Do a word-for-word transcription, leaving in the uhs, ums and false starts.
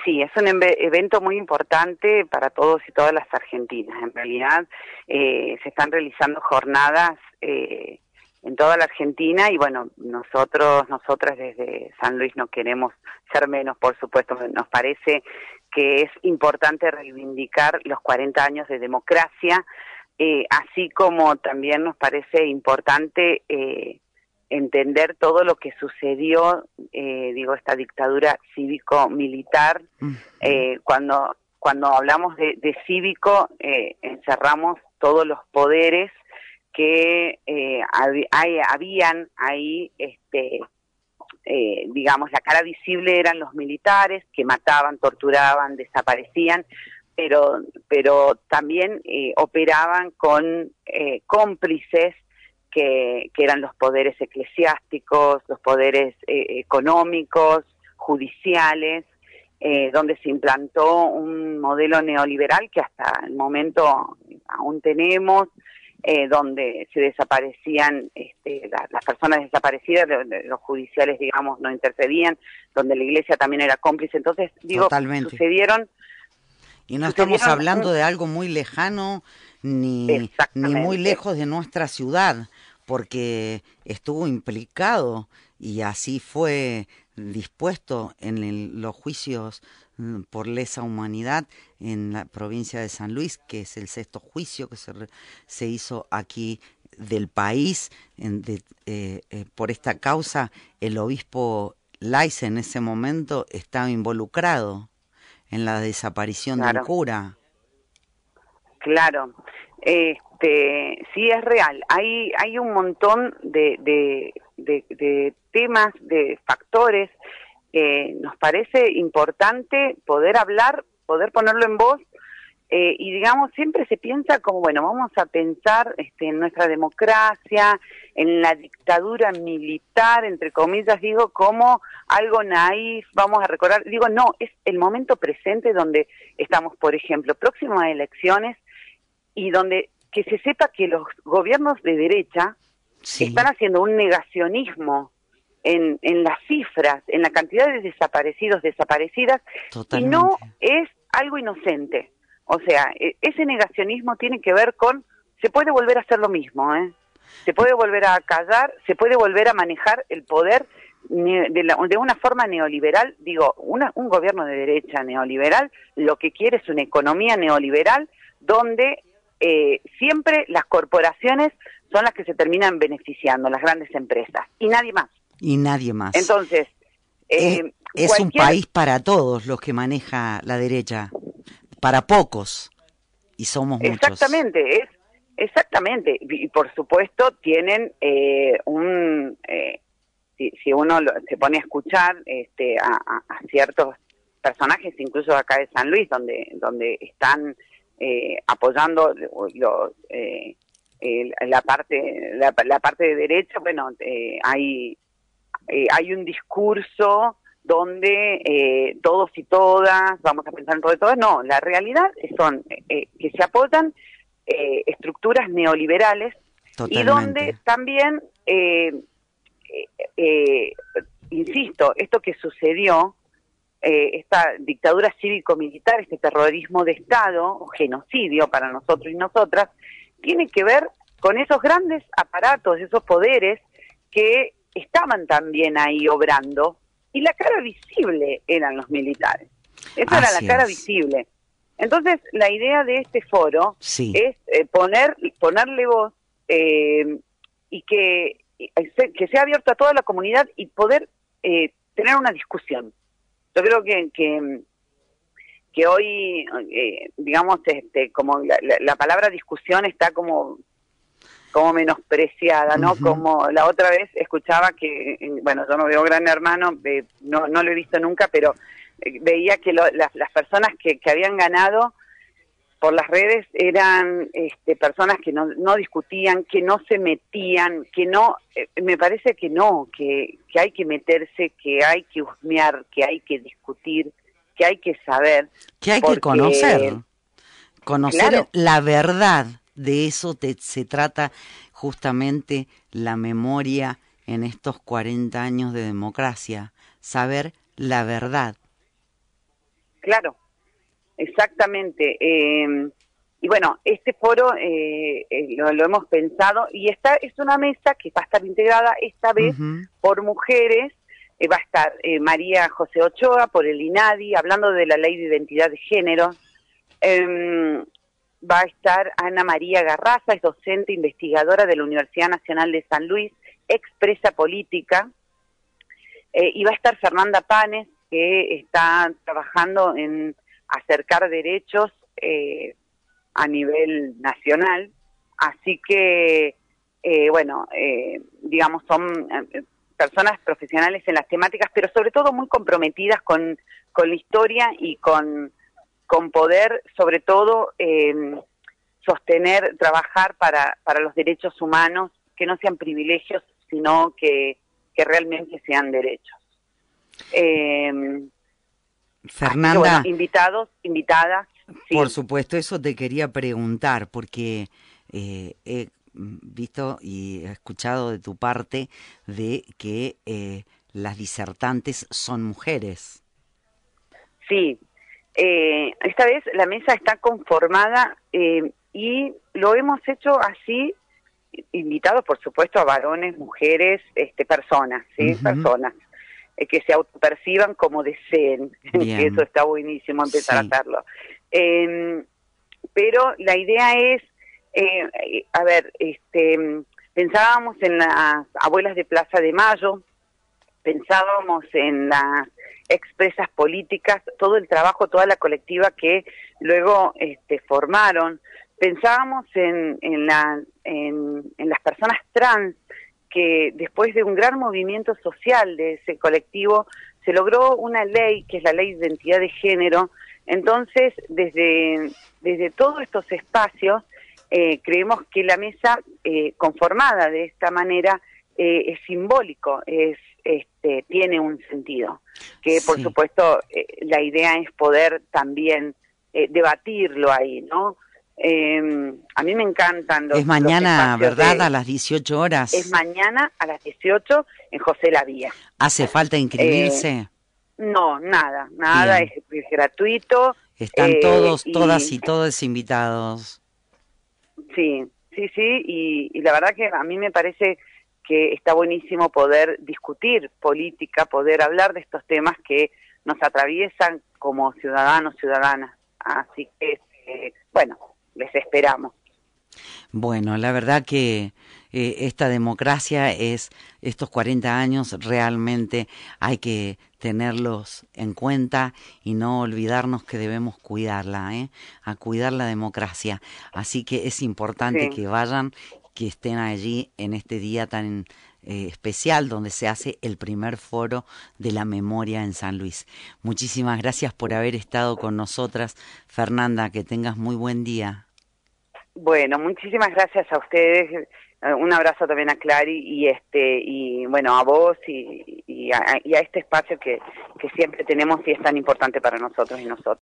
Sí, es un evento muy importante para todos y todas las argentinas. En realidad eh, se están realizando jornadas eh, en toda la Argentina y bueno, nosotros, nosotras desde San Luis no queremos ser menos, por supuesto. Nos parece que es importante reivindicar los cuarenta años de democracia, eh, así como también nos parece importante eh, entender todo lo que sucedió, eh, digo, esta dictadura cívico-militar. Eh, cuando, cuando hablamos de, de cívico, eh, encerramos todos los poderes que eh, hab, hay, habían ahí, este, eh, digamos, la cara visible eran los militares, que mataban, torturaban, desaparecían, pero, pero también eh, operaban con eh, cómplices, Que, que eran los poderes eclesiásticos, los poderes eh, económicos, judiciales, eh, donde se implantó un modelo neoliberal que hasta el momento aún tenemos, eh, donde se desaparecían este, la, las personas desaparecidas, de, de, los judiciales, digamos, no intercedían, donde la iglesia también era cómplice. Entonces, digo, Totalmente. sucedieron... Y no estamos hablando de algo muy lejano ni, ni muy lejos de nuestra ciudad, porque estuvo implicado y así fue dispuesto en el, los juicios por lesa humanidad en la provincia de San Luis, que es el sexto juicio que se, se hizo aquí del país en, de, eh, eh, por esta causa. El obispo Lais en ese momento estaba involucrado en la desaparición claro. de un cura. Claro, este, sí es real. Hay hay un montón de, de, de, de temas, de factores que nos parece importante poder hablar, poder ponerlo en voz, eh, y digamos, siempre se piensa como, bueno, vamos a pensar este, en nuestra democracia, en la dictadura militar, entre comillas, digo, como algo naif, vamos a recordar, digo, no, es el momento presente donde estamos, por ejemplo, próximos a elecciones y donde que se sepa que los gobiernos de derecha sí. están haciendo un negacionismo en, en las cifras, en la cantidad de desaparecidos, desaparecidas, Totalmente. Y no es algo inocente. O sea, ese negacionismo tiene que ver con, se puede volver a hacer lo mismo, ¿eh? Se puede volver a callar, se puede volver a manejar el poder de, la, de una forma neoliberal. Digo, una, un gobierno de derecha neoliberal lo que quiere es una economía neoliberal donde eh, siempre las corporaciones son las que se terminan beneficiando, las grandes empresas, y nadie más. Y nadie más. Entonces, eh, es, es cualquier... un país para todos los que maneja la derecha. Para pocos, y somos muchos. Exactamente, es, exactamente, y por supuesto tienen eh, un, eh, si, si uno lo, se pone a escuchar este, a, a, a ciertos personajes, incluso acá de San Luis, donde, donde están eh, apoyando los, eh, eh, la parte, la, la parte de derecha, bueno, eh, hay, eh, hay un discurso donde eh, todos y todas, vamos a pensar en todo y todas, no, la realidad son eh, que se apoyan eh, estructuras neoliberales. Totalmente. Y donde también, eh, eh, eh, insisto, esto que sucedió, eh, esta dictadura cívico-militar, este terrorismo de Estado, o genocidio para nosotros y nosotras, tiene que ver con esos grandes aparatos, esos poderes que estaban también ahí obrando, y la cara visible eran los militares. Esa Así era la cara es. visible. Entonces, la idea de este foro sí. es eh, poner ponerle voz eh, y que, que sea abierto a toda la comunidad y poder eh, tener una discusión. Yo creo que que, que hoy, eh, digamos, este como la, la, la palabra discusión está como... como menospreciada, ¿no? Uh-huh. Como la otra vez escuchaba que, bueno, yo no veo Gran Hermano, eh, no, no lo he visto nunca, pero eh, veía que lo, las, las personas que, que habían ganado por las redes eran este, personas que no, no discutían, que no se metían, que no, eh, me parece que no, que, que hay que meterse, que hay que husmear, que hay que discutir, que hay que saber. Que hay porque, que conocer, conocer claro, la verdad. De eso te, se trata justamente la memoria en estos cuarenta años de democracia, saber la verdad. Claro, exactamente. Eh, y bueno, este foro eh, eh, lo, lo hemos pensado y esta es una mesa que va a estar integrada esta vez uh-huh. por mujeres. Eh, va a estar eh, María José Ochoa por el INADI, hablando de la Ley de Identidad de Género. Eh, va a estar Ana María Garraza, es docente investigadora de la Universidad Nacional de San Luis, expresa política. Eh, y va a estar Fernanda Panes, que está trabajando en acercar derechos eh, a nivel nacional. Así que, eh, bueno, eh, digamos, son eh, personas profesionales en las temáticas, pero sobre todo muy comprometidas con, con la historia y con, con poder, sobre todo, eh, sostener, trabajar para, para los derechos humanos, que no sean privilegios, sino que, que realmente sean derechos. Eh, Fernanda, que, bueno, invitados, invitadas. Sí. Por supuesto, eso te quería preguntar, porque eh, he visto y he escuchado de tu parte de que eh, las disertantes son mujeres. Sí, eh, esta vez la mesa está conformada eh, y lo hemos hecho así, invitados por supuesto a varones, mujeres, este, personas, ¿sí? Uh-huh. Personas. Que se autoperciban como deseen, que eso está buenísimo empezar sí. a hacerlo. Eh, pero la idea es, eh, a ver, este, pensábamos en las abuelas de Plaza de Mayo, pensábamos en las expresas políticas, todo el trabajo, toda la colectiva que luego este, formaron, pensábamos en, en, la, en, en las personas trans, que después de un gran movimiento social de ese colectivo, se logró una ley, que es la Ley de Identidad de Género. Entonces, desde, desde todos estos espacios, eh, creemos que la mesa eh, conformada de esta manera eh, es simbólico, es este, tiene un sentido. Que, sí. por supuesto, eh, la idea es poder también eh, debatirlo ahí, ¿no? Eh, a mí me encantan los... Es mañana, los ¿verdad? De, a las dieciocho horas. Es mañana a las dieciocho en José La Vía. ¿Hace falta inscribirse? Eh, no, nada, nada, es, es gratuito. Están eh, todos, y, todas y todos invitados. Sí, sí, sí, y, y la verdad que a mí me parece que está buenísimo poder discutir política, poder hablar de estos temas que nos atraviesan como ciudadanos, ciudadanas. Así que, eh, bueno, les esperamos. Bueno, la verdad que eh, esta democracia es, estos cuarenta años realmente hay que tenerlos en cuenta y no olvidarnos que debemos cuidarla, ¿eh? A cuidar la democracia. Así que es importante sí. que vayan, que estén allí en este día tan eh, especial donde se hace el primer foro de la memoria en San Luis. Muchísimas gracias por haber estado con nosotras, Fernanda, que tengas muy buen día. Bueno, muchísimas gracias a ustedes, un abrazo también a Clary y este y bueno a vos y, y, a, y a este espacio que, que siempre tenemos y es tan importante para nosotros y nosotros.